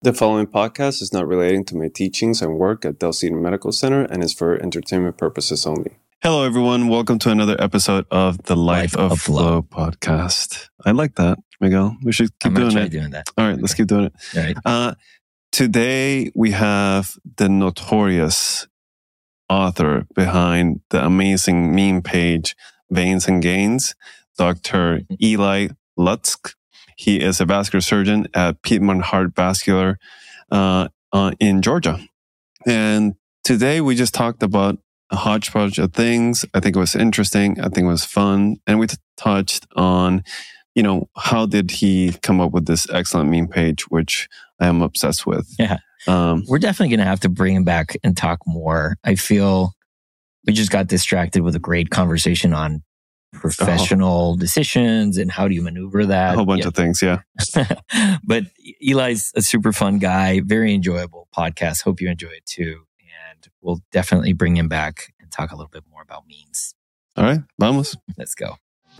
The following podcast is not relating to my teachings and work at Del Cedar Medical Center and is for entertainment purposes only. Hello, everyone. Welcome to another episode of the Life of Flow podcast. I like that, Miguel. We should keep doing that. All right, let's keep doing it. All right. Today, we have the notorious author behind the amazing meme page, Veins and Gains, Dr. Eli Lutzk. He is a vascular surgeon at Piedmont Heart Vascular in Georgia. And today we just talked about a hodgepodge of things. I think it was interesting. I think it was fun. And we touched on, how did he come up with this excellent meme page, which I am obsessed with. Yeah. We're definitely going to have to bring him back and talk more. I feel we just got distracted with a great conversation on professional decisions and how do you maneuver that. A whole bunch of things, yeah. But Eli's a super fun guy, very enjoyable podcast. Hope you enjoy it too. And we'll definitely bring him back and talk a little bit more about memes. All right, vamos. Let's go.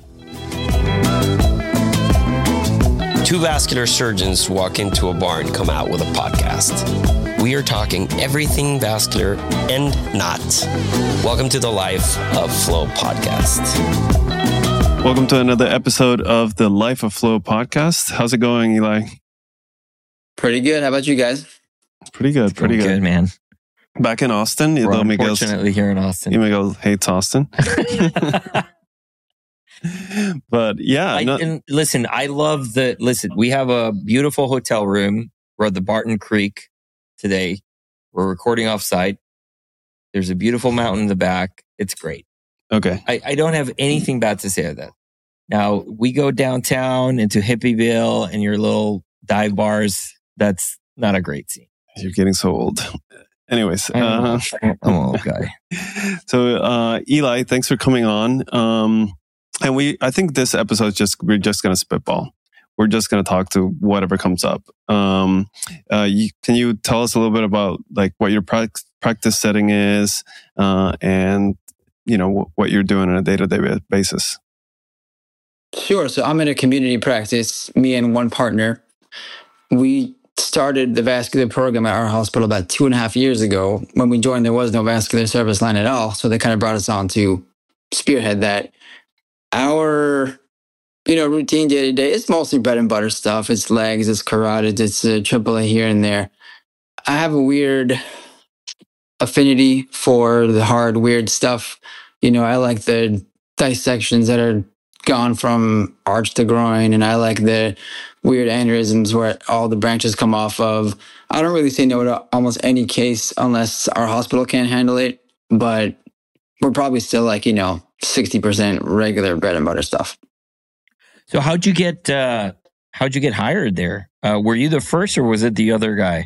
Two vascular surgeons walk into a bar and come out with a podcast. We are talking everything vascular and not. Welcome to the Life of Flow podcast. Welcome to another episode of the Life of Flow podcast. How's it going, Eli? Pretty good. How about you guys? Pretty good. Pretty good, man. Back in Austin. We're unfortunately here in Austin. Miguel hates Austin. But yeah. Listen, I love we have a beautiful hotel room. We're at the Barton Creek today. We're recording off site. There's a beautiful mountain in the back. It's great. Okay. I don't have anything bad to say of that. Now, we go downtown into Hippieville and your little dive bars. That's not a great scene. You're getting so old. Anyways. I'm an old guy. So, Eli, thanks for coming on. And I think this episode we're just going to spitball. We're just going to talk to whatever comes up. Can you tell us a little bit about what your practice setting is, and what you're doing on a day-to-day basis? Sure. So I'm in a community practice, me and one partner. We started the vascular program at our hospital about 2.5 years ago. When we joined, there was no vascular service line at all. So they kind of brought us on to spearhead that. Our, routine day to day, it's mostly bread and butter stuff. It's legs, it's carotid, it's AAA here and there. I have a weird affinity for the hard, weird stuff. I like the dissections that are gone from arch to groin, and I like the weird aneurysms where all the branches come off of. I don't really say no to almost any case unless our hospital can't handle it, but we're probably still 60% regular bread and butter stuff. So how'd you get hired there? Were you the first or was it the other guy?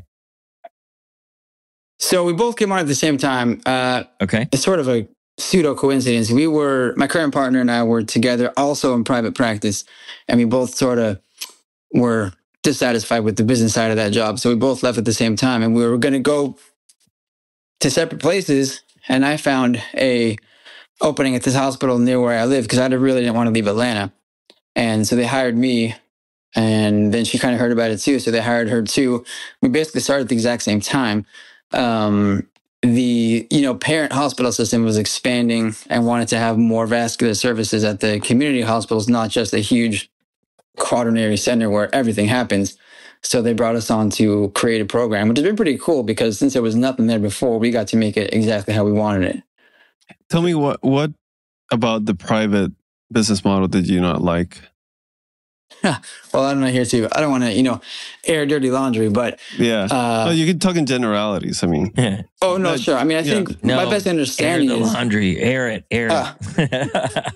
So we both came on at the same time. Okay. It's sort of a pseudo coincidence. My current partner and I were together also in private practice, and we both sort of were dissatisfied with the business side of that job. So we both left at the same time, and we were going to go to separate places. And I found a opening at this hospital near where I live because I really didn't want to leave Atlanta. And so they hired me, and then she kind of heard about it too. So they hired her too. We basically started at the exact same time. The parent hospital system was expanding and wanted to have more vascular services at the community hospitals, not just a huge quaternary center where everything happens. So they brought us on to create a program, which has been pretty cool because since there was nothing there before, we got to make it exactly how we wanted it. Tell me what about the private business model did you not like? Well, I'm not here to. I don't want to, air dirty laundry, but yeah. You can talk in generalities. I mean, oh no, sure. I mean, I think my best understanding is laundry. Air it.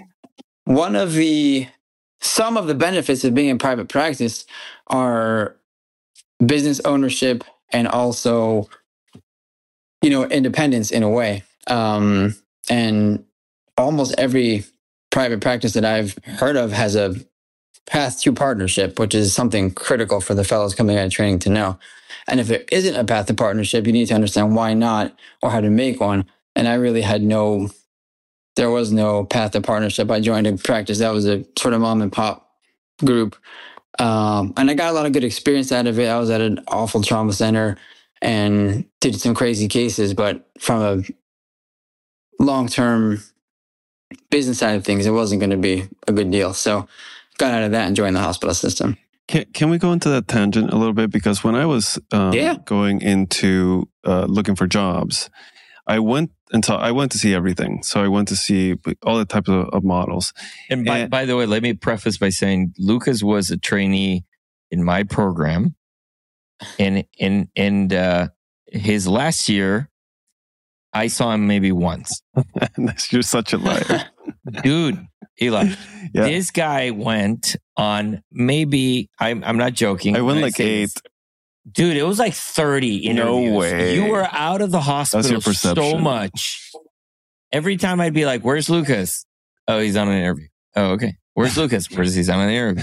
Some of the benefits of being in private practice are business ownership and also, independence in a way. And almost every private practice that I've heard of has a path to partnership, which is something critical for the fellows coming out of training to know. And if there isn't a path to partnership, you need to understand why not or how to make one. And I really there was no path to partnership. I joined a practice that was a sort of mom and pop group. And I got a lot of good experience out of it. I was at an awful trauma center and did some crazy cases, but from a long-term business side of things, it wasn't going to be a good deal. So got out of that and joined the hospital system. Can we go into that tangent a little bit? Because when I was going into looking for jobs, I went to see everything. So I went to see all the types of models. And by the way, let me preface by saying Lucas was a trainee in my program, and his last year, I saw him maybe once. You're such a liar. Dude, Eli, this guy went on maybe, I'm not joking. I went like 8. Dude, it was like 30 interviews. No way. You were out of the hospital so much. Every time I'd be like, where's Lucas? Oh, he's on an interview. Oh, okay. Where's Lucas? He's on an interview.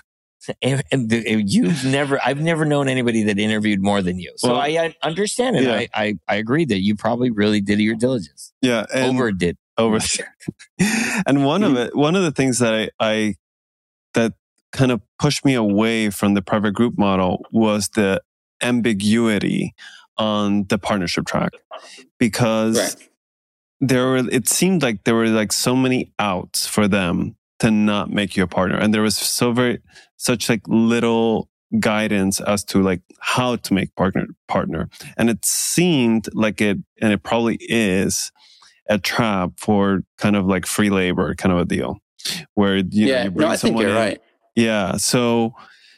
I've never known anybody that interviewed more than you. So I understand it. Yeah. I agree that you probably really did your diligence. Yeah. Overdid. And one of the things that that kind of pushed me away from the private group model was the ambiguity on the partnership track, because it seemed like there were like so many outs for them to not make you a partner, and there was such like little guidance as to like how to make partner, and it seemed like it probably is a trap for kind of like free labor kind of a deal, where you bring I think you're right. Yeah. So,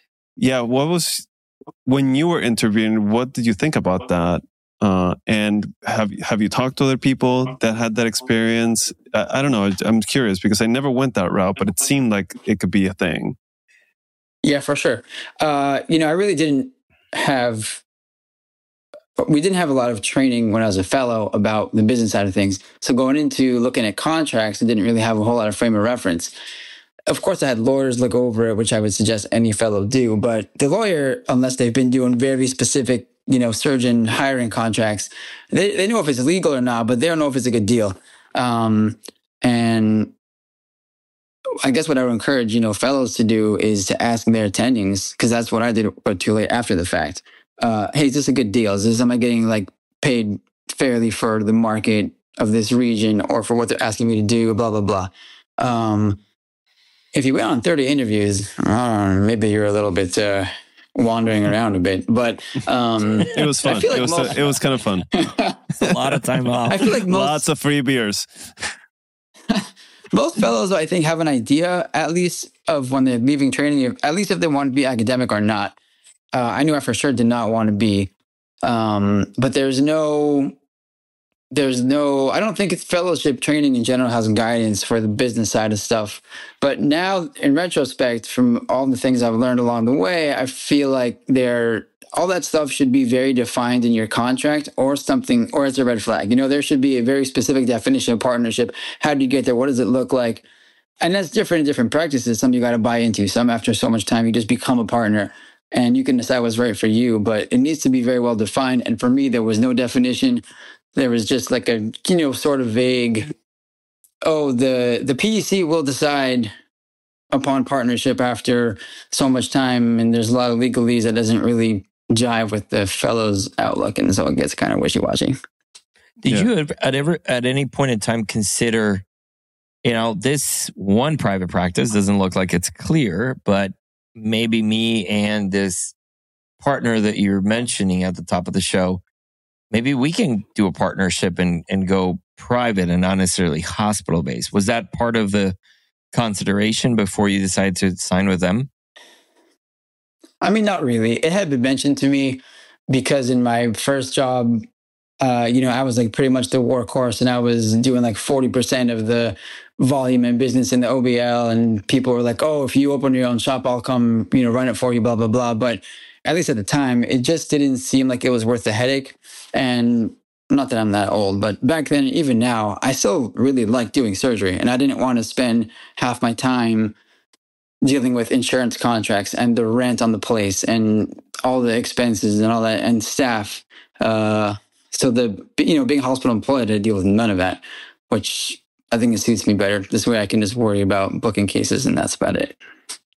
when you were interviewing, what did you think about that? And have you talked to other people that had that experience? I don't know. I'm curious because I never went that route, but it seemed like it could be a thing. Yeah, for sure. I really didn't have. We didn't have a lot of training when I was a fellow about the business side of things. So going into looking at contracts, I didn't really have a whole lot of frame of reference. Of course, I had lawyers look over it, which I would suggest any fellow do. But the lawyer, unless they've been doing very specific, surgeon hiring contracts, they know if it's legal or not, but they don't know if it's a good deal. And I guess what I would encourage, fellows to do is to ask their attendings, because that's what I did, but too late after the fact. Hey, is this a good deal? Am I getting like paid fairly for the market of this region or for what they're asking me to do? Blah, blah, blah. If you went on 30 interviews, maybe you're a little bit wandering around a bit, but it was fun. It was kind of fun. It's a lot of time off. I feel like lots of free beers. Most fellows, I think, have an idea at least of when they're leaving training, at least if they want to be academic or not. I knew I for sure did not want to be, but there's no, I don't think it's fellowship training in general has guidance for the business side of stuff. But now in retrospect, from all the things I've learned along the way, I feel like all that stuff should be very defined in your contract or something, or it's a red flag. There should be a very specific definition of partnership. How do you get there? What does it look like? And that's different in different practices. Some you got to buy into. Some after so much time, you just become a partner. And you can decide what's right for you, but it needs to be very well defined. And for me, there was no definition. There was just like a, sort of vague, the PEC will decide upon partnership after so much time. And there's a lot of legalese that doesn't really jive with the fellow's outlook. And so it gets kind of wishy-washy. Did you at any point in time consider, this one private practice doesn't look like it's clear, but maybe me and this partner that you're mentioning at the top of the show, maybe we can do a partnership and go private and not necessarily hospital based. Was that part of the consideration before you decided to sign with them? I mean, not really. It had been mentioned to me because in my first job, I was like pretty much the workhorse, and I was doing like 40% of the volume and business in the OBL. And people were like, "Oh, if you open your own shop, I'll come, run it for you." Blah blah blah. But at least at the time, it just didn't seem like it was worth the headache. And not that I'm that old, but back then, even now, I still really like doing surgery, and I didn't want to spend half my time dealing with insurance contracts and the rent on the place and all the expenses and all that and staff. So being hospital employed, I deal with none of that, which I think it suits me better. This way I can just worry about booking cases and that's about it.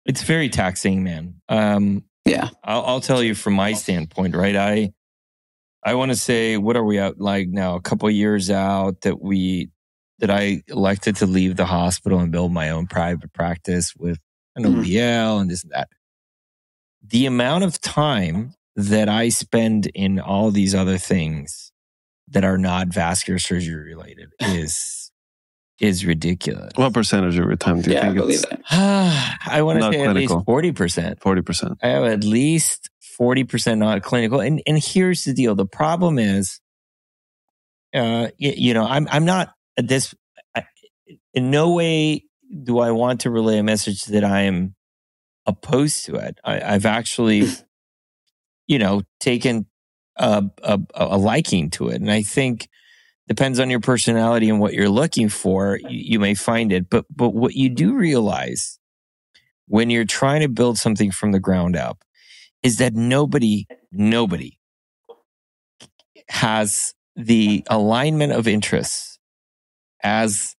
It's very taxing, man. Yeah. I'll tell you from my standpoint, right? I want to say, what are we at like now? A couple of years out that I elected to leave the hospital and build my own private practice with an OBL and this and that. The amount of time that I spend in all these other things that are not vascular surgery related is ridiculous. What percentage of your time do you think I believe that. I want to say clinical. At least 40%. 40%. I have at least 40% not clinical. And here's the deal. The problem is, I'm not at this, in no way do I want to relay a message that I am opposed to it. I've actually, taken a liking to it. And I think depends on your personality and what you're looking for, you may find it. But what you do realize when you're trying to build something from the ground up is that nobody has the alignment of interests as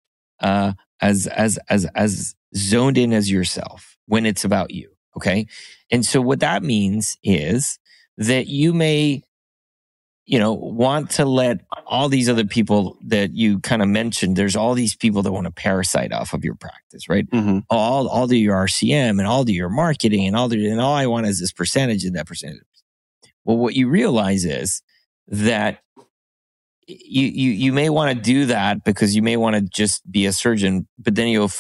zoned in as yourself when it's about you. Okay. And so what that means is that you may, want to let all these other people that you kind of mentioned, there's all these people that want to parasite off of your practice, right? Mm-hmm. All do your RCM and all do your marketing and all I want is this percentage and that percentage. Well, what you realize is that you may want to do that because you may want to just be a surgeon, but then you'll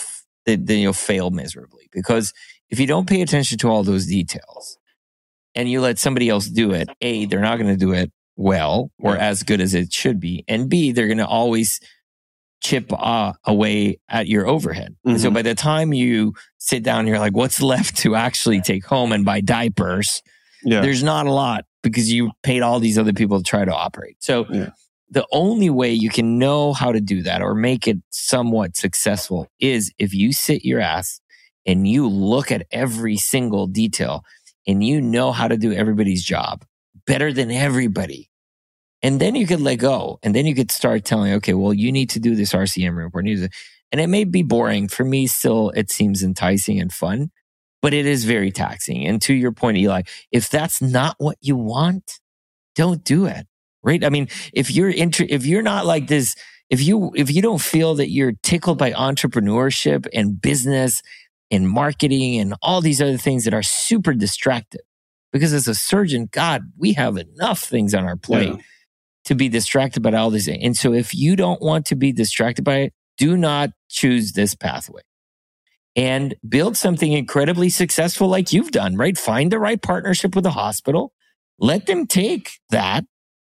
fail miserably, because if you don't pay attention to all those details and you let somebody else do it, A, they're not going to do it well or as good as it should be, and B, they're going to always chip away at your overhead. Mm-hmm. And so by the time you sit down, you're like, what's left to actually take home and buy diapers? Yeah. There's not a lot because you paid all these other people to try to operate. So the only way you can know how to do that or make it somewhat successful is if you sit your ass and you look at every single detail and you know how to do everybody's job better than everybody. And then you could let go. And then you could start telling, okay, well, you need to do this RCM report. And it may be boring. For me, still, it seems enticing and fun, but it is very taxing. And to your point, Eli, if that's not what you want, don't do it. Right? I mean, if you're not like this, if you don't feel that you're tickled by entrepreneurship and business and marketing and all these other things that are super distracted, because as a surgeon, God, we have enough things on our plate to be distracted by all these things. And so if you don't want to be distracted by it, do not choose this pathway and build something incredibly successful like you've done, right? Find the right partnership with a hospital. Let them take that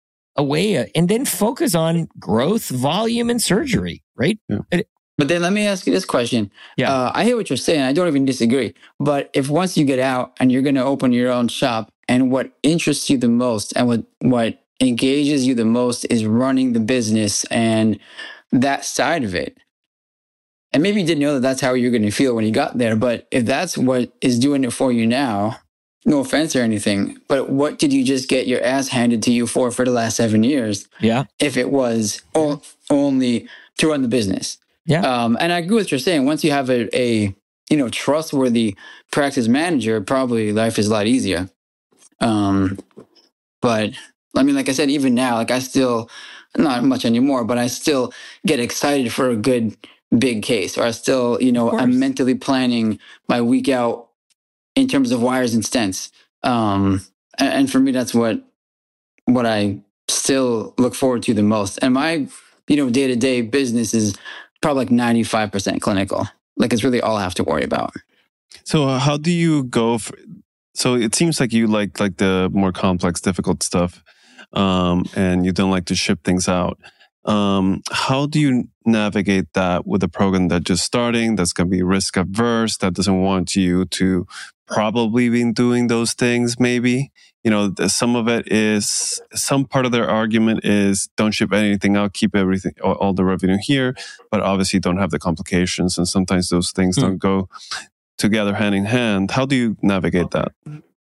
away and then focus on growth, volume, and surgery, right? Yeah. But then let me ask you this question. Yeah. I hear what you're saying. I don't even disagree. But if once you get out and you're going to open your own shop, and what interests you the most and what engages you the most is running the business and that side of it. And maybe you didn't know that that's how you're going to feel when you got there. But if that's what is doing it for you now, no offense or anything, but what did you just get your ass handed to you for the last 7 years? Yeah. If it was only to run the business. Yeah. And I agree with what you're saying. Once you have a trustworthy practice manager, probably life is a lot easier. But I mean, like I said, even now, like I still, not much anymore, but I still get excited for a good big case, or I still, I'm mentally planning my week out in terms of wires and stents. And for me, that's what I still look forward to the most. And my, day-to-day business is probably like 95% clinical. Like it's really all I have to worry about. So how do you go so it seems like you like the more complex, difficult stuff, and you don't like to ship things out. How do you navigate that with a program that's just starting, that's going to be risk averse, that doesn't want you to probably be doing those things? Maybe, some part of their argument is don't ship anything out, keep everything, all the revenue here, but obviously don't have the complications. And sometimes those things don't go together hand in hand. How do you navigate that?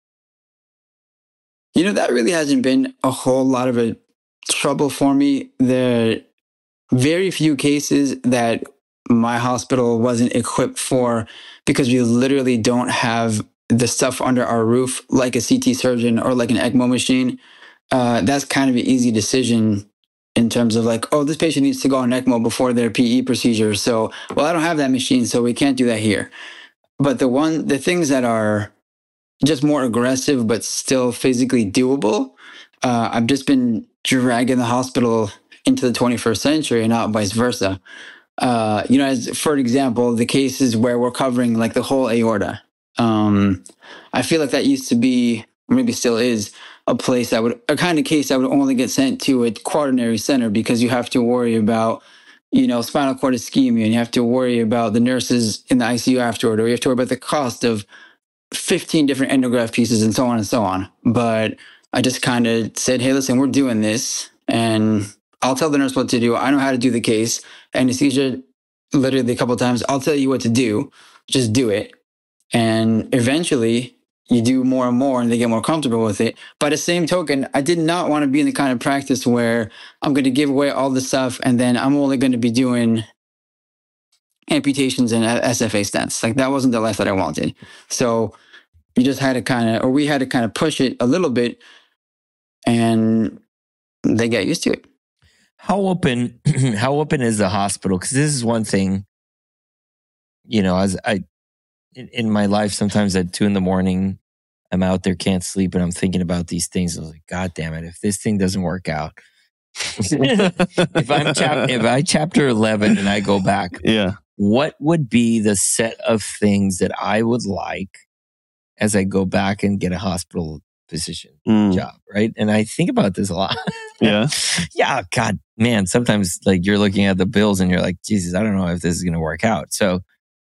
That really hasn't been a whole lot of a trouble for me. There are very few cases that my hospital wasn't equipped for, because we literally don't have the stuff under our roof like a CT surgeon or like an ECMO machine. That's kind of an easy decision in terms of like, oh, this patient needs to go on ECMO before their PE procedure. So, well, I don't have that machine, so we can't do that here. But the things that are just more aggressive but still physically doable, I've just been dragging the hospital into the 21st century and not vice versa. As for example, the cases where we're covering like the whole aorta. I feel like that used to be, or maybe still is, a kind of case that would only get sent to a quaternary center, because you have to worry about, spinal cord ischemia, and you have to worry about the nurses in the ICU afterward, or you have to worry about the cost of 15 different endograph pieces and so on and so on. But I just kind of said, hey, listen, we're doing this, and I'll tell the nurse what to do. I know how to do the case. Anesthesia, literally a couple of times, I'll tell you what to do. Just do it. And eventually you do more and more and they get more comfortable with it. By the same token, I did not want to be in the kind of practice where I'm going to give away all the stuff and then I'm only going to be doing amputations and SFA stents. Like, that wasn't the life that I wanted. So we had to kind of push it a little bit, and they get used to it. How open is the hospital? Because this is one thing, as in my life, sometimes at 2 a.m, I'm out there, can't sleep, and I'm thinking about these things. I was like, God damn it, if this thing doesn't work out, if I chapter 11 and I go back, what would be the set of things that I would like as I go back and get a hospital physician job, right? And I think about this a lot. Yeah. Yeah, God, man, sometimes like you're looking at the bills and you're like, Jesus, I don't know if this is going to work out. So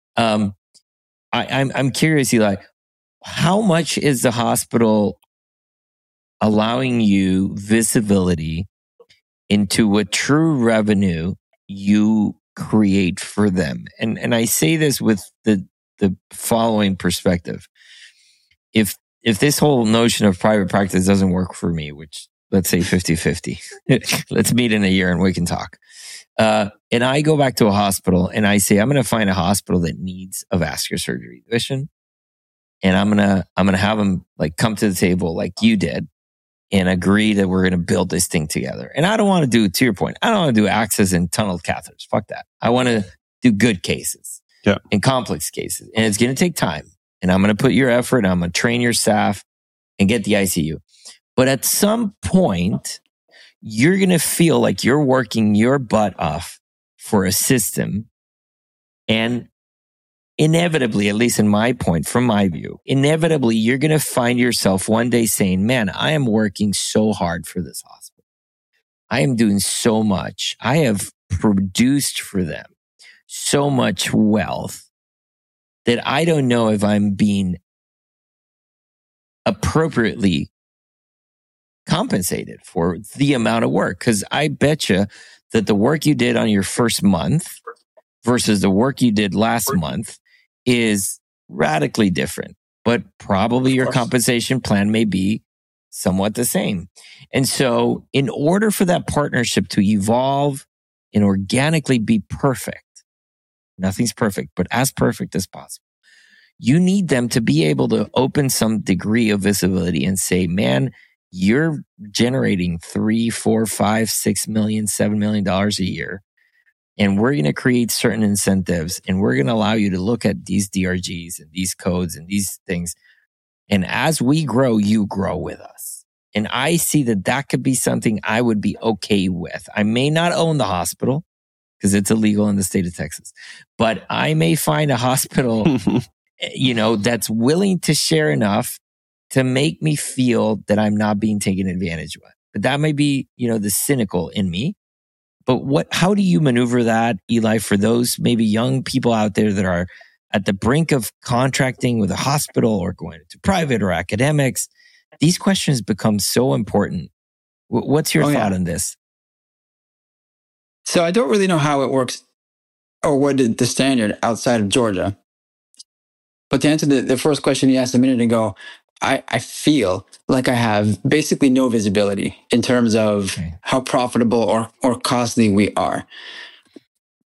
I'm curious, Eli, how much is the hospital allowing you visibility into what true revenue you create for them? And I say this with the following perspective. If this whole notion of private practice doesn't work for me, which let's say 50-50, let's meet in a year and we can talk. And I go back to a hospital and I say, I'm going to find a hospital that needs a vascular surgery division. And I'm going to have them like come to the table like you did and agree that we're going to build this thing together. And I don't want to do, to your point, I don't want to do access and tunneled catheters. Fuck that. I want to do good cases and complex cases. And it's going to take time. And I'm going to put your effort, I'm going to train your staff and get the ICU. But at some point, you're going to feel like you're working your butt off for a system. And inevitably, at least in my point, from my view, inevitably, you're going to find yourself one day saying, man, I am working so hard for this hospital. I am doing so much. I have produced for them so much wealth that I don't know if I'm being appropriately compensated for the amount of work. Because I bet you that the work you did on your first month versus the work you did last month is radically different. But probably your compensation plan may be somewhat the same. And so in order for that partnership to evolve and organically be perfect, nothing's perfect, but as perfect as possible, you need them to be able to open some degree of visibility and say, man, you're generating $3, $4, $5, $6 million, $7 million a year. And we're going to create certain incentives and we're going to allow you to look at these DRGs and these codes and these things. And as we grow, you grow with us. And I see that could be something I would be okay with. I may not own the hospital because it's illegal in the state of Texas, but I may find a hospital, that's willing to share enough to make me feel that I'm not being taken advantage of. But that may be, the cynical in me. But how do you maneuver that, Eli, for those maybe young people out there that are at the brink of contracting with a hospital or going into private or academics? These questions become so important. What's your thought on this? So I don't really know how it works or what the standard outside of Georgia. But to answer the first question you asked a minute ago, I feel like I have basically no visibility in terms of how profitable or costly we are.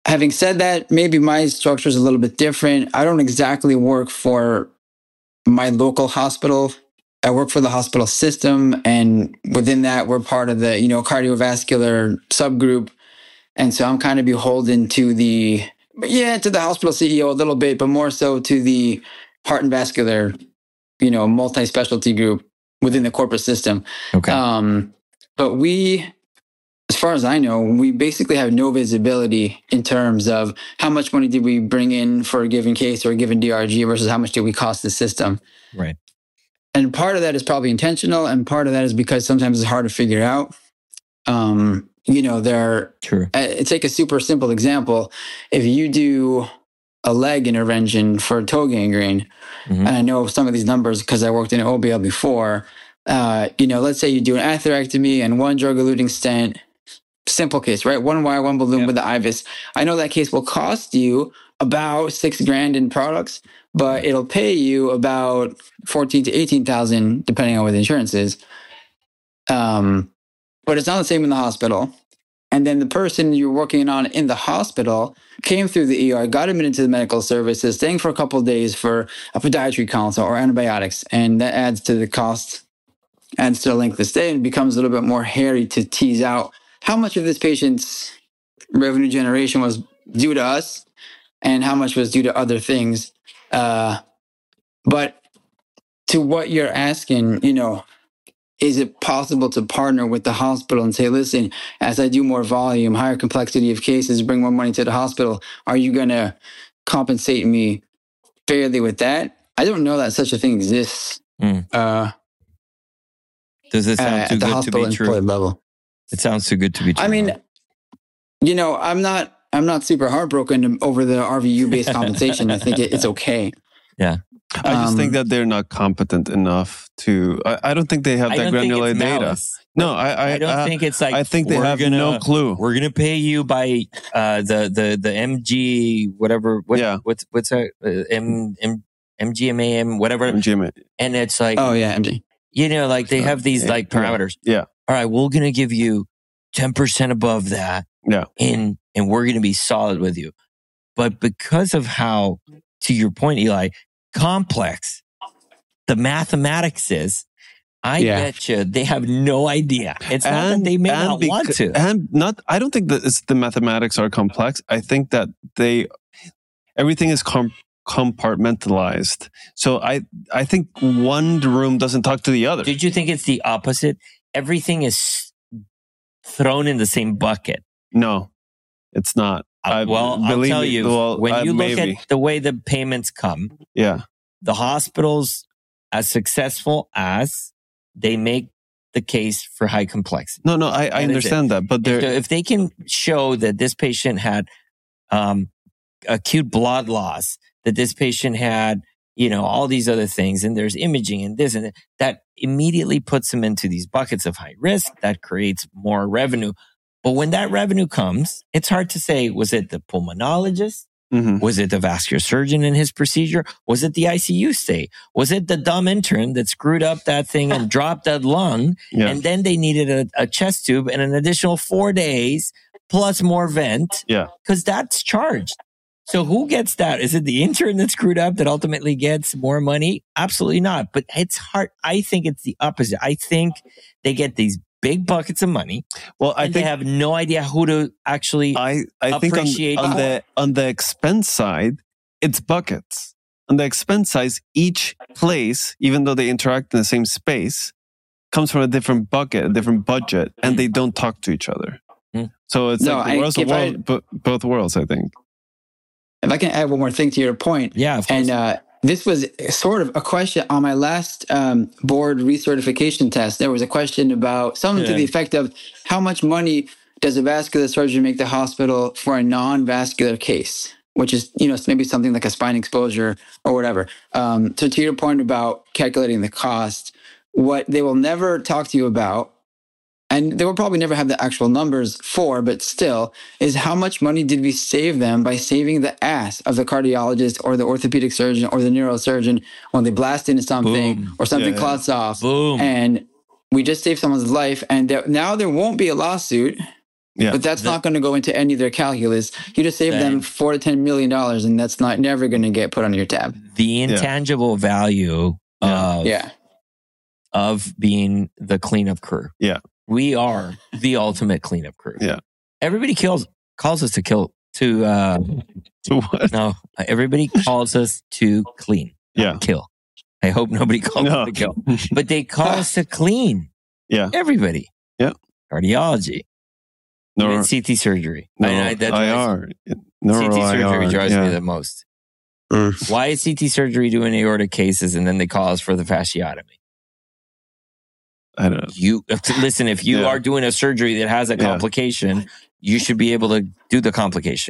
Having said that, maybe my structure is a little bit different. I don't exactly work for my local hospital. I work for the hospital system, and within that, we're part of the, cardiovascular subgroup. And so I'm kind of beholden to the hospital CEO a little bit, but more so to the heart and vascular, multi-specialty group within the corporate system. Okay. But we, as far as I know, we basically have no visibility in terms of how much money did we bring in for a given case or a given DRG versus how much did we cost the system. Right. And part of that is probably intentional, and part of that is because sometimes it's hard to figure out. True. Take a super simple example. If you do a leg intervention for toe gangrene, and I know some of these numbers because I worked in OBL before, let's say you do an atherectomy and one drug-eluting stent, simple case, right? One wire, one balloon with the IVUS. I know that case will cost you about $6,000 in products, but it'll pay you about 14 to 18,000, depending on what the insurance is. But it's not the same in the hospital. And then the person you're working on in the hospital came through the ER, got admitted to the medical services, staying for a couple of days for a podiatry consult or antibiotics. And that adds to the cost, adds to the length of stay, and becomes a little bit more hairy to tease out how much of this patient's revenue generation was due to us and how much was due to other things. But to what you're asking, is it possible to partner with the hospital and say, listen, as I do more volume, higher complexity of cases, bring more money to the hospital, are you going to compensate me fairly with that? I don't know that such a thing exists. Does it sound too good to be true? Level. It sounds too good to be true. I mean, I'm not super heartbroken over the RVU-based compensation. I think it's okay. Yeah. I just think that they're not competent enough to. I don't think they have that granular data. No, I don't think it's like. I think they have no clue. We're gonna pay you by the MG whatever. What's that? MGMAM whatever. MGMA. And it's like, oh yeah, MG. Like they have these like parameters. Yeah. All right, we're gonna give you 10% above that. Yeah. And we're gonna be solid with you. But because of how, to your point, Eli, complex the mathematics is, I bet you they have no idea. It's not that they may not want to. I don't think that it's the mathematics are complex. I think that everything is compartmentalized. So I think one room doesn't talk to the other. Did you think it's the opposite? Everything is thrown in the same bucket. No, it's not. I'll tell you, when you look at the way the payments come, the hospitals, as successful as they make the case for high complexity. No, I understand that. But if they can show that this patient had acute blood loss, that this patient had, all these other things, and there's imaging and this and that, that immediately puts them into these buckets of high risk, that creates more revenue. But when that revenue comes, it's hard to say, was it the pulmonologist? Mm-hmm. Was it the vascular surgeon in his procedure? Was it the ICU stay? Was it the dumb intern that screwed up that thing and dropped that lung? Yeah. And then they needed a chest tube and an additional 4 days plus more vent. Yeah. Because that's charged. So who gets that? Is it the intern that screwed up that ultimately gets more money? Absolutely not. But it's hard. I think it's the opposite. I think they get these big buckets of money. Well, I think they have no idea who to actually appreciate. Think on the expense side, it's buckets. On the expense side, each place, even though they interact in the same space, comes from a different bucket, a different budget, and they don't talk to each other. So it's both worlds, I think. If I can add one more thing to your point. Yeah, of course. And this was sort of a question on my last board recertification test. There was a question about something to the effect of how much money does a vascular surgeon make the hospital for a non-vascular case, which is, maybe something like a spine exposure or whatever. So to your point about calculating the cost, what they will never talk to you about, and they will probably never have the actual numbers for, but still, is how much money did we save them by saving the ass of the cardiologist or the orthopedic surgeon or the neurosurgeon when they blast into something or something clots off. Boom. And we just saved someone's life. And now there won't be a lawsuit Yeah. But that's not going to go into any of their calculus. You just save them $4 to $10 million, and that's never going to get put on your tab. The intangible value of being the cleanup crew. Yeah. We are the ultimate cleanup crew. Yeah. Everybody calls us to kill. To what? No, everybody calls us to clean. Yeah. Kill. I hope nobody calls us to kill. But they call us to clean. Yeah. Everybody. Yeah. Cardiology. Even CT surgery. IR. CT surgery drives me the most. Why is CT surgery doing aortic cases and then they call us for the fasciotomy? I don't know. Listen, if you are doing a surgery that has a complication, you should be able to do the complication.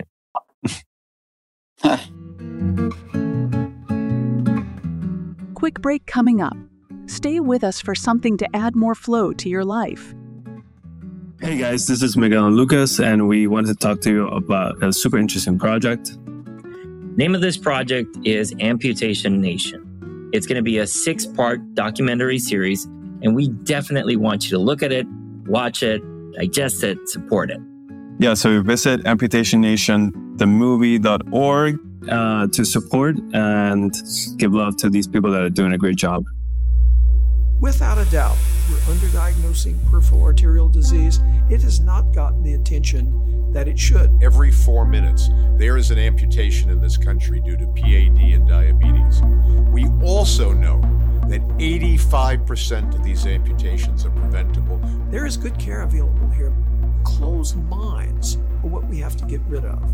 Quick break coming up. Stay with us for something to add more flow to your life. Hey guys, this is Miguel and Lucas, and we wanted to talk to you about a super interesting project. Name of this project is Amputation Nation. It's going to be a 6-part documentary series, and we definitely want you to look at it, watch it, digest it, support it. Yeah, so visit amputationnationthemovie.org to support and give love to these people that are doing a great job. Without a doubt, we're underdiagnosing peripheral arterial disease. It has not gotten the attention that it should. Every 4 minutes, there is an amputation in this country due to PAD and diabetes. We also know that 85% of these amputations are preventable. There is good care available here. Closed minds are what we have to get rid of.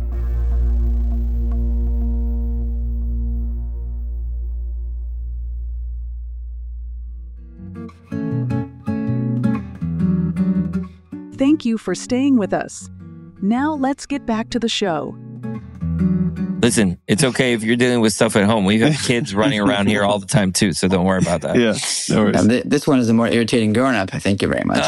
Thank you for staying with us. Now let's get back to the show. Listen, it's okay if you're dealing with stuff at home. We've got kids running around here all the time too, so don't worry about that. Yeah, no worries. This one is a more irritating grown-up. Thank you very much.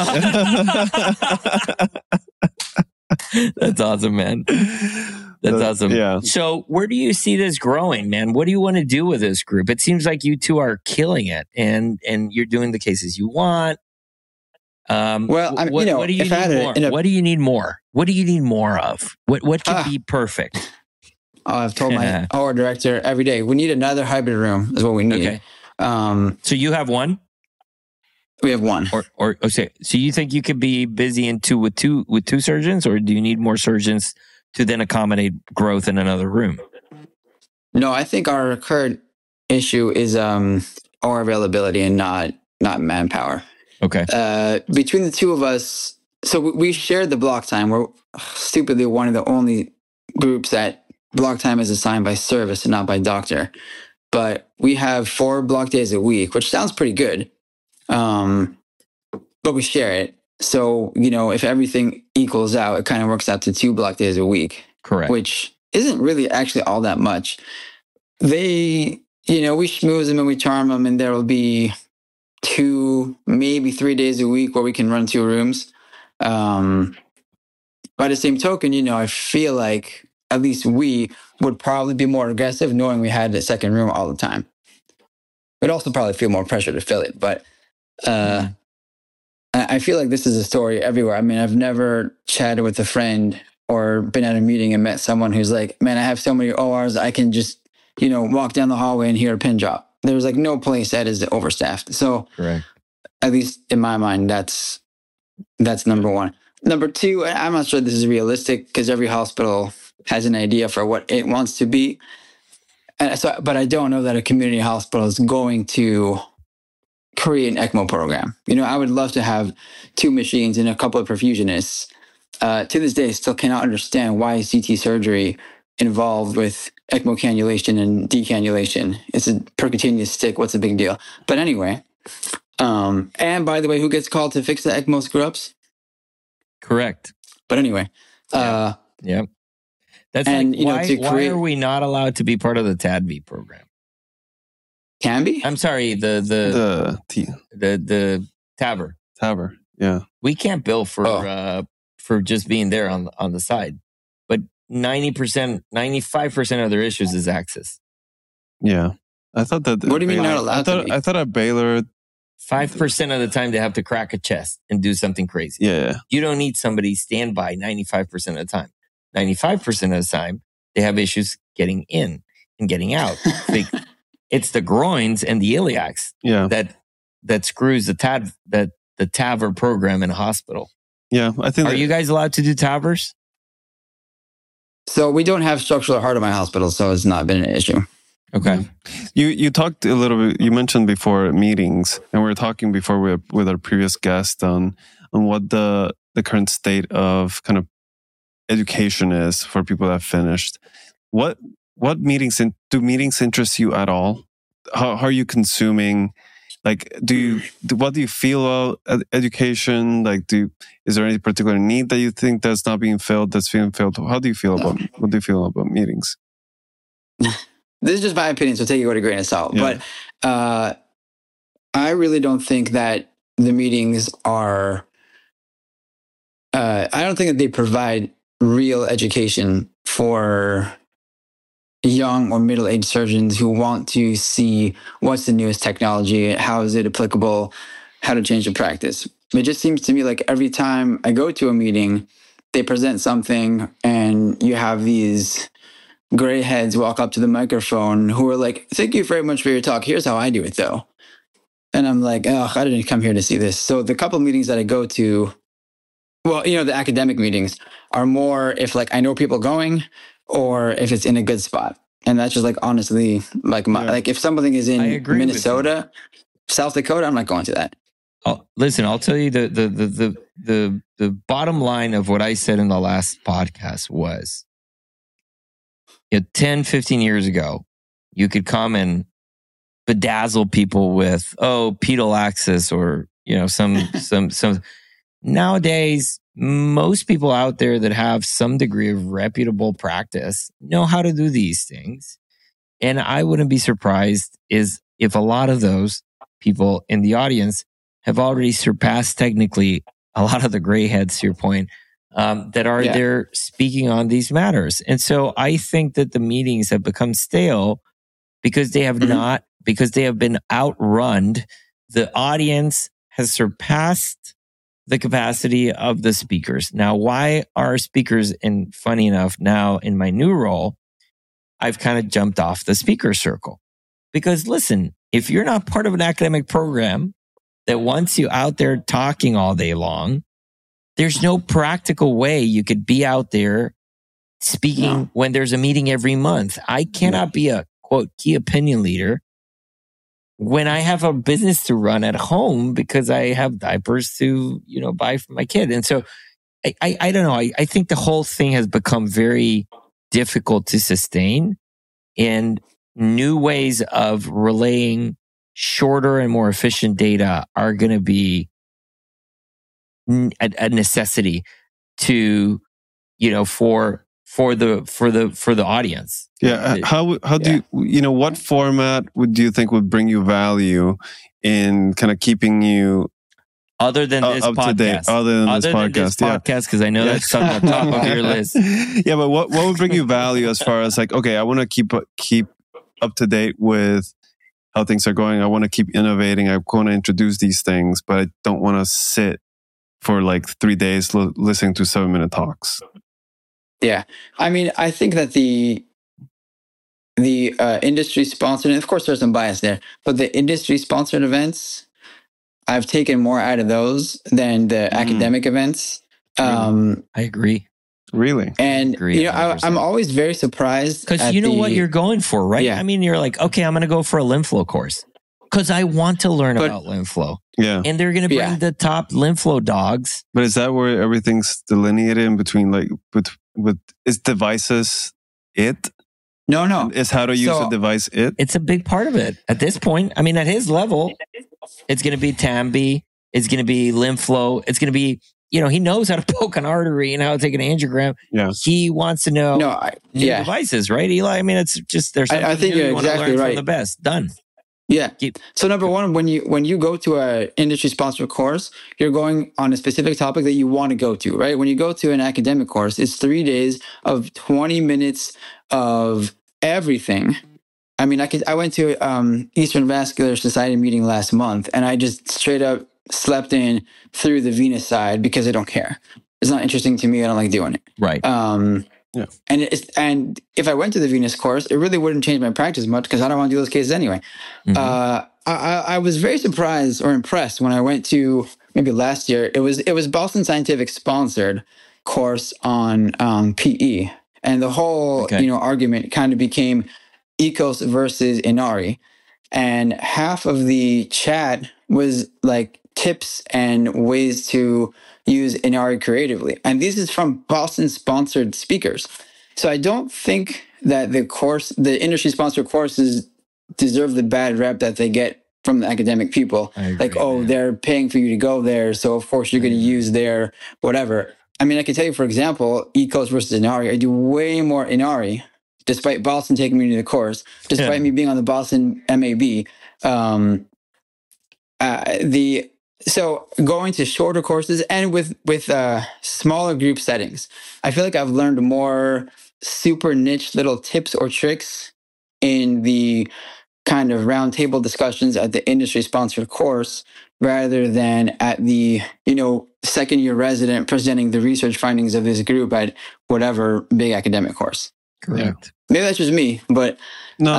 That's awesome, man. That's awesome. Yeah. So where do you see this growing, man? What do you want to do with this group? It seems like you two are killing it, and you're doing the cases you want. Well, what do you need more? What do you need more? What do you need more of? What could be perfect? I've told my OR director every day, we need another hybrid room is what we need. Okay. So you have one? We have one. Or okay. So you think you could be busy with two surgeons, or do you need more surgeons to then accommodate growth in another room? No, I think our current issue is OR availability and not manpower. Okay. Between the two of us, so we shared the block time. We're stupidly one of the only groups that block time is assigned by service and not by doctor. But we have 4 block days a week, which sounds pretty good. But we share it. So, if everything equals out, it kind of works out to 2 block days a week. Correct. Which isn't really actually all that much. We schmooze them and we charm them, and there will be 2, maybe 3 days a week where we can run 2 rooms. By the same token, I feel like at least we would probably be more aggressive knowing we had a second room all the time. We'd also probably feel more pressure to fill it. But I feel like this is a story everywhere. I mean, I've never chatted with a friend or been at a meeting and met someone who's like, man, I have so many ORs, I can just, walk down the hallway and hear a pin drop. There's like no place that is overstaffed. So correct. At least in my mind, that's number one. Number 2, I'm not sure this is realistic because every hospital has an idea for what it wants to be. But I don't know that a community hospital is going to create an ECMO program. I would love to have 2 machines and a couple of perfusionists. To this day, I still cannot understand why CT surgery involved with ECMO cannulation and decannulation. It's a percutaneous stick. What's the big deal? But anyway, and by the way, who gets called to fix the ECMO screw-ups? Correct. But anyway. Yep. That's why are we not allowed to be part of the TADV program? Can be? I'm sorry, the TAVR. TAVR, yeah. We can't bill for just being there on the side. But 95% of their issues is access. Yeah. I thought that... What do you mean not allowed to be? I thought at Baylor, 5% of the time they have to crack a chest and do something crazy. Yeah. You don't need somebody standby 95% of the time. 95% of the time, they have issues getting in and getting out. It's the groins and the iliacs that screws the TAVR program in a hospital. Yeah, I think. Are you guys allowed to do TAVRs? So we don't have structural heart in my hospital, so it's not been an issue. Okay. You talked a little bit. You mentioned before meetings, and we were talking before with our previous guest on what the current state of kind of education is for people that have finished. What meetings do meetings interest you at all? How are you consuming? Like, what do you feel about education? Like, is there any particular need that you think that's not being filled, that's being filled? What do you feel about meetings? This is just my opinion, so take it with a grain of salt. Yeah. But I really don't think that the meetings are. I don't think that they provide real education for young or middle-aged surgeons who want to see what's the newest technology, how is it applicable, how to change the practice. It just seems to me like every time I go to a meeting, they present something and you have these gray heads walk up to the microphone who are like, thank you very much for your talk. Here's how I do it though. And I'm like, oh, I didn't come here to see this. So the couple of meetings that I go to, well, the academic meetings are more if like I know people going or if it's in a good spot. And that's just like, honestly, like like if something is in Minnesota, South Dakota, I'm not going to that. Listen, I'll tell you the bottom line of what I said in the last podcast was 10, 15 years ago, you could come and bedazzle people with, pedal axis or, some. Nowadays, most people out there that have some degree of reputable practice know how to do these things. And I wouldn't be surprised if a lot of those people in the audience have already surpassed technically a lot of the gray heads, to your point, that are there speaking on these matters. And so I think that the meetings have become stale because they have because they have been outrun. The audience has surpassed the capacity of the speakers. Now, why are speakers, and funny enough, now in my new role, I've kind of jumped off the speaker circle. Because listen, if you're not part of an academic program that wants you out there talking all day long, there's no practical way you could be out there speaking when there's a meeting every month. I cannot be a, quote, key opinion leader when I have a business to run at home because I have diapers to, buy for my kid. And so I don't know. I think the whole thing has become very difficult to sustain, and new ways of relaying shorter and more efficient data are going to be a necessity to, for the audience. Yeah. How do you, what format do you think would bring you value in kind of keeping you other than this podcast? Other than this podcast, because I know that's on the top of your list. Yeah, but what would bring you value as far as like, okay, I want to keep up to date with how things are going. I want to keep innovating. I want to introduce these things, but I don't want to sit for like 3 days listening to 7-minute talks. Yeah. I mean, I think that the industry sponsored, and of course there's some bias there, but the industry sponsored events, I've taken more out of those than the academic events. I agree. Really? And, I'm always very surprised. Because you know what you're going for, right? Yeah. I mean, you're like, okay, I'm going to go for a lymph flow course because I want to learn about lymph flow. Yeah. And they're going to bring the top lymph flow dogs. But is that where everything's delineated in between, like, with is devices it? No. Is how to use a device it? It's a big part of it at this point. I mean, at his level, it's going to be TAMBI. It's going to be lymph flow. It's going to be, he knows how to poke an artery and how to take an angiogram. Yeah. He wants to know new devices, right, Eli? I mean, it's just, there's something I think you're exactly right. From the best. Done. Yeah. So number one, when you go to a industry sponsored course, you're going on a specific topic that you want to go to, right? When you go to an academic course, it's 3 days of 20 minutes of everything. I mean, I went to Eastern Vascular Society meeting last month, and I just straight up slept in through the venous side because I don't care. It's not interesting to me. I don't like doing it. Right. Yeah. And if I went to the venous course, it really wouldn't change my practice much because I don't want to do those cases anyway. I was very surprised or impressed when I went to maybe last year. It was Boston Scientific sponsored course on PE, and the whole argument kind of became EKOS versus Inari, and half of the chat was like tips and ways to use Inari creatively, and this is from Boston sponsored speakers. So I don't think that the industry sponsored courses deserve the bad rep that they get from the academic people. Like, they're paying for you to go there, so of course you're going to use their whatever. I mean, I can tell you, for example, EKOS versus Inari, I do way more Inari, despite Boston taking me to the course, despite me being on the Boston MAB. So going to shorter courses and with smaller group settings, I feel like I've learned more super niche little tips or tricks in the kind of roundtable discussions at the industry sponsored course rather than at the, second year resident presenting the research findings of this group at whatever big academic course. Correct. Maybe that's just me, but no,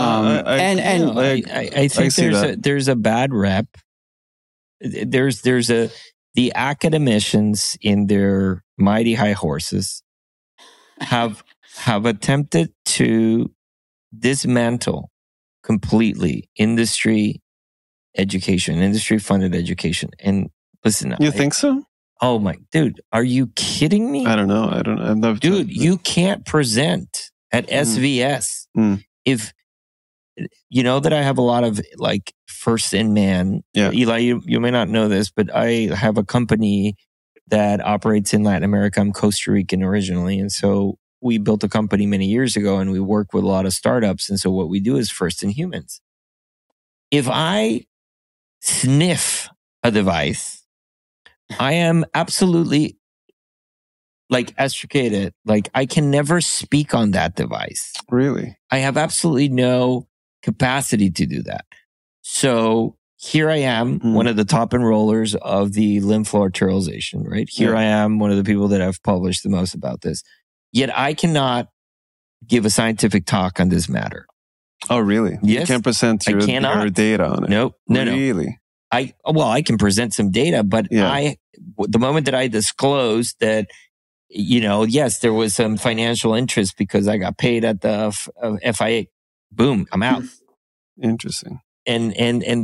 I think there's a bad rep. There's the academicians in their mighty high horses have attempted to dismantle completely industry funded education. And listen, you think so? Oh my dude, are you kidding me? I don't know. I've never. Dude, you can't present at SVS if you know that I have a lot of like first in man. Yeah. Eli, you may not know this, but I have a company that operates in Latin America. I'm Costa Rican originally, and so we built a company many years ago, and we work with a lot of startups. And so what we do is first in humans. If I sniff a device, I am absolutely like extricated. Like I can never speak on that device. Really? I have absolutely no capacity to do that. So here I am, one of the top enrollers of the lymph flow arterialization, right? Here I am, one of the people that have published the most about this. Yet I cannot give a scientific talk on this matter. Oh, really? Yes. You can't present your data on it? Nope. No. Really? I can present some data, but the moment that I disclosed that, yes, there was some financial interest because I got paid at the FIA, boom, I'm out. Interesting. And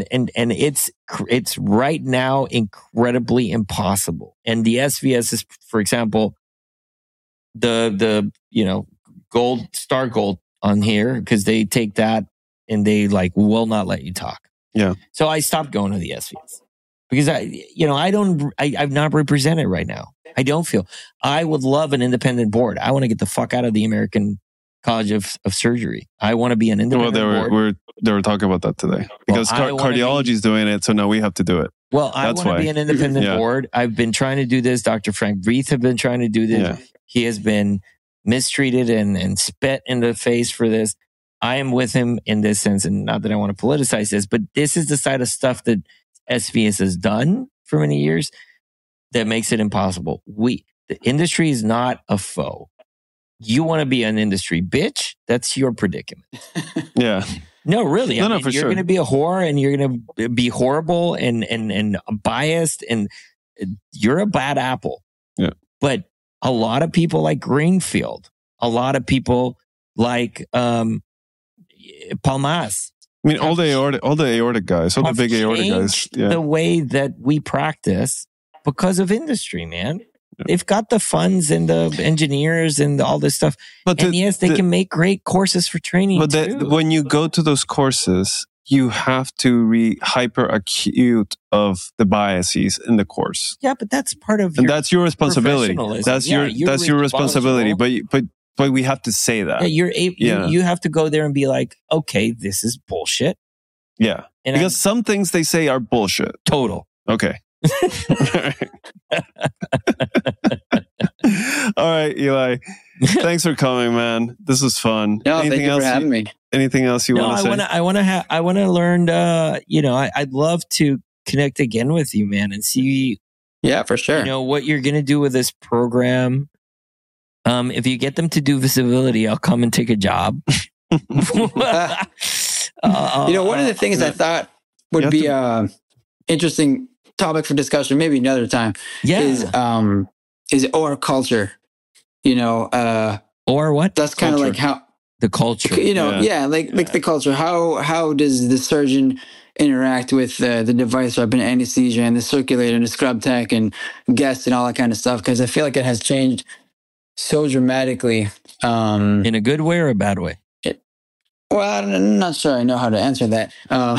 it's right now incredibly impossible. And the SVS is, for example, the gold on here because they take that and they will not let you talk. Yeah. So I stopped going to the SVS because I've not represented right now. I don't feel I would love an independent board. I want to get the fuck out of the American College of Surgery. I want to be an independent board. They were talking about that today because cardiology is doing it. So now we have to do it. Well, I want to be an independent board. I've been trying to do this. Dr. Frank Breath have been trying to do this. Yeah. He has been mistreated and spit in the face for this. I am with him in this sense, and not that I want to politicize this, but this is the side of stuff that SVS has done for many years that makes it impossible. The industry is not a foe. You want to be an industry bitch? That's your predicament. Yeah. No, really. You're going to be a whore and you're going to be horrible and biased and you're a bad apple. Yeah. But a lot of people like Greenfield, a lot of like Palmas. I mean, all the aortic guys, all the big aortic guys. Yeah. The way that we practice because of industry, man. Yeah. They've got the funds and the engineers and all this stuff. But they can make great courses for training. But when you go to those courses, you have to hyper acute of the biases in the course. Yeah, but that's part of and that's your responsibility. That's your responsibility. But we have to say that. Yeah, you have to go there and be like, okay, this is bullshit. Yeah, and because some things they say are bullshit. Total. Okay. All right, Eli. Thanks for coming, man. This is fun. No, thank you for having me. Anything else you want to say? I want to learn. I'd love to connect again with you, man, and see. Yeah, for sure. You know what you're gonna do with this program. If you get them to do visibility, I'll come and take a job. One of the things I thought would be a interesting topic for discussion, maybe another time, is OR culture. Or what? That's kind of like how the culture. Like the culture. How does the surgeon interact with the device weapon, anesthesia, and the circulator, and the scrub tech, and guests, and all that kind of stuff? Because I feel like it has changed so dramatically. In a good way or a bad way? I'm not sure I know how to answer that. I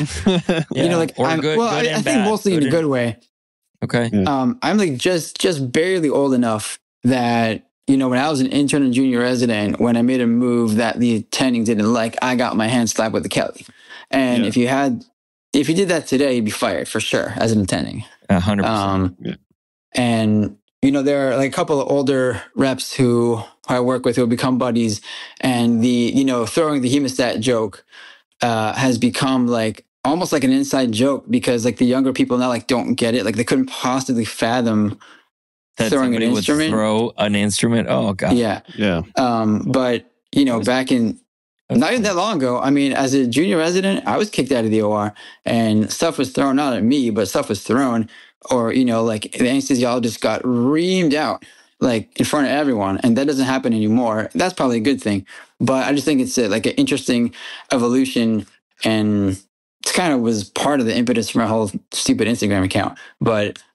think mostly in a good way. Okay. I'm like just barely old enough that, when I was an intern and junior resident, when I made a move that the attending didn't like, I got my hand slapped with the Kelly. And if you did that today, you'd be fired for sure as an attending. 100%. And there are like a couple of older reps who I work with who have become buddies, and the throwing the hemostat joke has become like almost like an inside joke, because like the younger people now like don't get it, like they couldn't possibly fathom that throwing an instrument. Throw an instrument. Oh god. Yeah. But back in not even that long ago, I mean, as a junior resident, I was kicked out of the OR, and stuff was thrown, not at me, but stuff was thrown. Or, like the anesthesiologist got reamed out, like in front of everyone. And that doesn't happen anymore. That's probably a good thing. But I just think it's like an interesting evolution. And it kind of was part of the impetus for my whole stupid Instagram account. But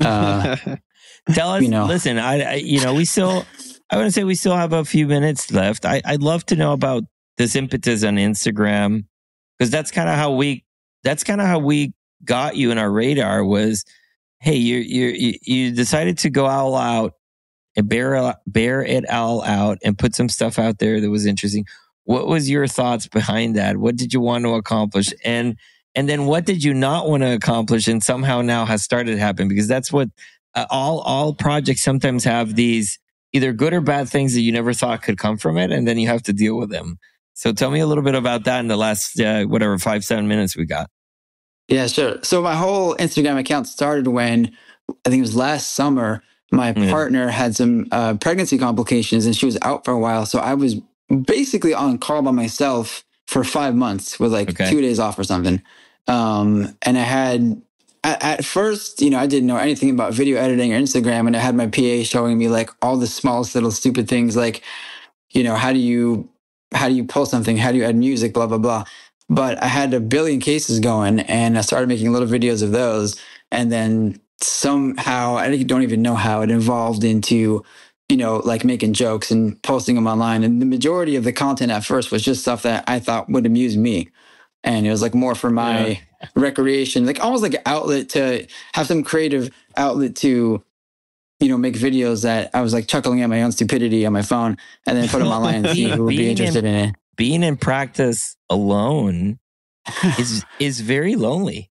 tell us, listen, I want to say we still have a few minutes left. I'd love to know about this impetus on Instagram, because that's kind of how we got you in our radar was, hey, you decided to go all out and bear it all out and put some stuff out there that was interesting. What was your thoughts behind that? What did you want to accomplish? And then what did you not want to accomplish and somehow now has started to happen? Because that's what all projects sometimes have, these either good or bad things that you never thought could come from it. And then you have to deal with them. So tell me a little bit about that in the last, 5-7 minutes we got. Yeah, sure. So my whole Instagram account started when, I think it was last summer, my partner had some pregnancy complications and she was out for a while. So I was basically on call by myself for 5 months with 2 days off or something. And I had, at first, I didn't know anything about video editing or Instagram. And I had my PA showing me all the smallest little stupid things how do you pull something? How do you add music? Blah, blah, blah. But I had a billion cases going, and I started making little videos of those. And then somehow, I don't even know how, it evolved into, making jokes and posting them online. And the majority of the content at first was just stuff that I thought would amuse me. And it was more for my recreation, almost like an outlet, to have some creative outlet to, make videos that I was chuckling at my own stupidity on my phone and then put them online and see who would be interested in it. Being in practice alone is very lonely.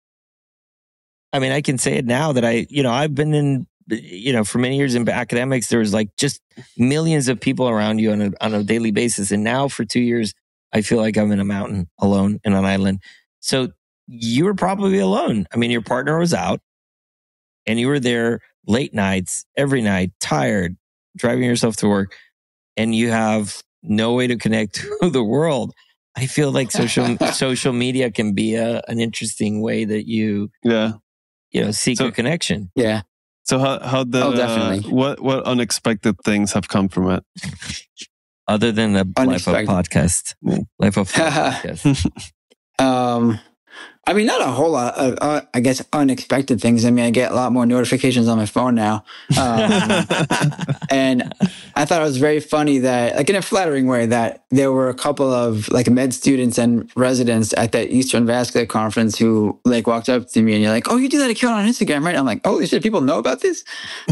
I mean, I can say it now that I've been in, for many years in academics, there was just millions of people around you on a daily basis. And now for 2 years, I feel like I'm in a mountain alone in an island. So you were probably alone. I mean, your partner was out and you were there late nights, every night, tired, driving yourself to work, and you have no way to connect to the world. I feel like social media can be an interesting way that you seek a connection. Yeah. So how definitely. What unexpected things have come from it? Other than the Life of Podcast. Life of Podcast. I mean, not a whole lot of, I guess, unexpected things. I mean, I get a lot more notifications on my phone now. And I thought it was very funny that, in a flattering way, that there were a couple of, med students and residents at that Eastern Vascular Conference who, walked up to me and you're like, oh, you do that account on Instagram, right? I'm like, holy shit, people know about this?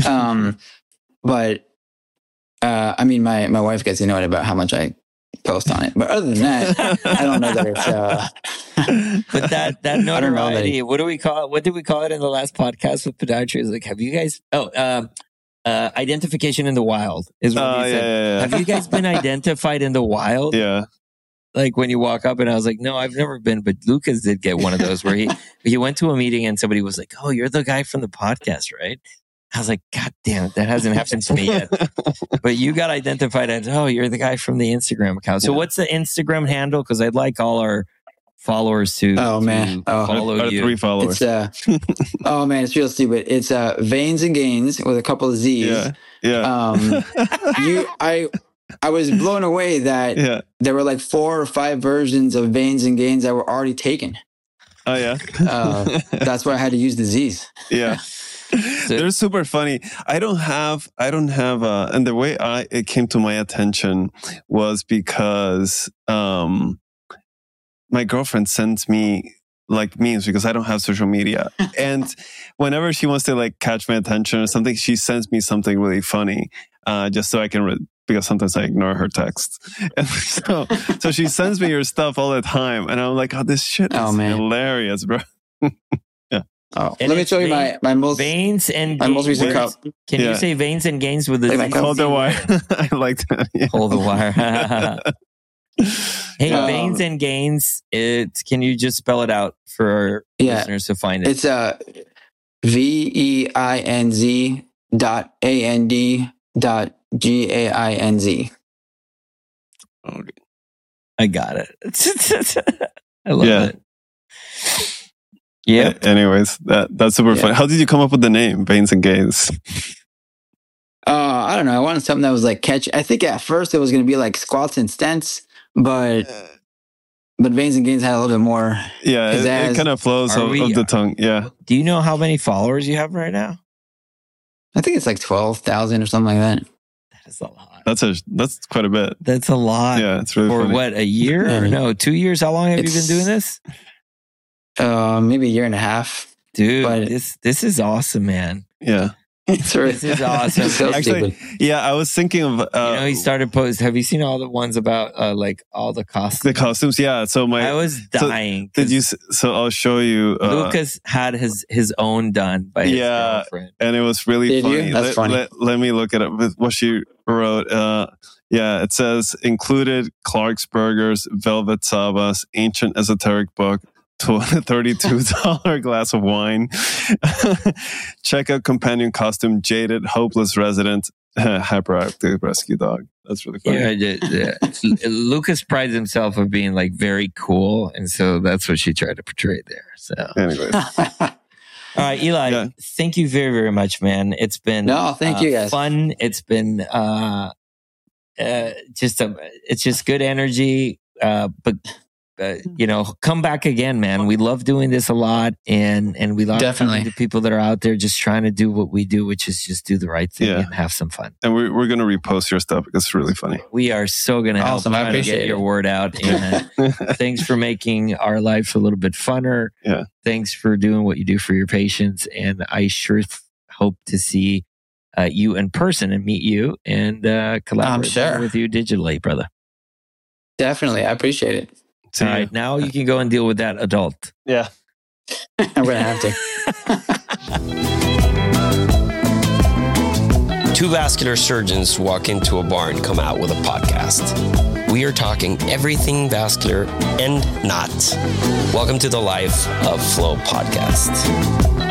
But, I mean, my wife gets annoyed about how much I post on it. But other than that, I don't know that it's... But that notoriety, what do we call it? What did we call it in the last podcast with podiatry? It was have you guys... identification in the wild is what he said. Yeah. Have you guys been identified in the wild? Yeah. Like when you walk up, and I was like, no, I've never been, but Lucas did get one of those where he went to a meeting and somebody was like, oh, you're the guy from the podcast, right? I was like, God damn it, that hasn't happened to me yet. But you got identified as, oh, you're the guy from the Instagram account. So what's the Instagram handle? Because I'd like all our followers to follow our you. 3 followers. It's oh man, it's real stupid. It's Veins and Gains with a couple of Z's. Yeah. I was blown away that there were like 4 or 5 versions of Veins and Gains that were already taken. Oh yeah. That's why I had to use the Z's. Yeah. They're super funny. I don't have, and the way it came to my attention was because, my girlfriend sends me like memes because I don't have social media. And whenever she wants to like catch my attention or something, she sends me something really funny, just so I can because sometimes I ignore her texts. And so she sends me her stuff all the time. And I'm like, oh, this shit is hilarious, bro. Yeah. Oh, let me show you my most Veins and my most recent cup. Can you say Veins and Gains with the Hold the wire? I like that. Yeah. Hold the wire. Hey, Veins and Gains. Can you just spell it out for our listeners to find it? It's VEINZ.AND.GAINZ. Okay. I got it. I love it. Yeah. Anyways, that's super funny. How did you come up with the name Veins and Gains? I don't know. I wanted something that was like catchy. I think at first it was going to be like Squats and Stents, but Veins and Gains had a little bit more. Yeah, it kind of flows of the tongue. Yeah. Do you know how many followers you have right now? I think it's like 12,000 or something like that. That is a lot. That's quite a bit. That's a lot. Yeah, it's really funny. For what, a year? Or no, 2 years? How long have you been doing this? Maybe a year and a half. Dude, but this is awesome, man. Yeah. This is awesome. So actually, I was thinking of he started post. Have you seen all the ones about like all the costumes? The costumes, yeah. So I was dying. So I'll show you. Lucas had his own done by his girlfriend, and it was really funny. That's funny. Let me look at it with what she wrote. It says included Clark's Burgers, Velvet Sabas, Ancient Esoteric Book, $32 glass of wine. Check out companion costume, Jaded, Hopeless Resident, Hyperactive Rescue Dog. That's really funny. Yeah. Lucas prides himself of being like very cool, and so that's what she tried to portray there. So, anyways. All right, Eli, thank you very, very much, man. It's been thank you guys. Fun. It's been it's just good energy, but. Come back again, man. We love doing this a lot, and we love talking to people that are out there just trying to do what we do, which is just do the right thing and have some fun. And we're going to repost your stuff because it's really funny. We are so going to help try to get your word out. And thanks for making our life a little bit funner. Yeah. Thanks for doing what you do for your patients. And I sure hope to see you in person and meet you and collaborate with you digitally, brother. Definitely. I appreciate it. All right, now you can go and deal with that adult. Yeah. I'm going to have to. Two vascular surgeons walk into a bar and come out with a podcast. We are talking everything vascular and not. Welcome to the Life of Flow podcast.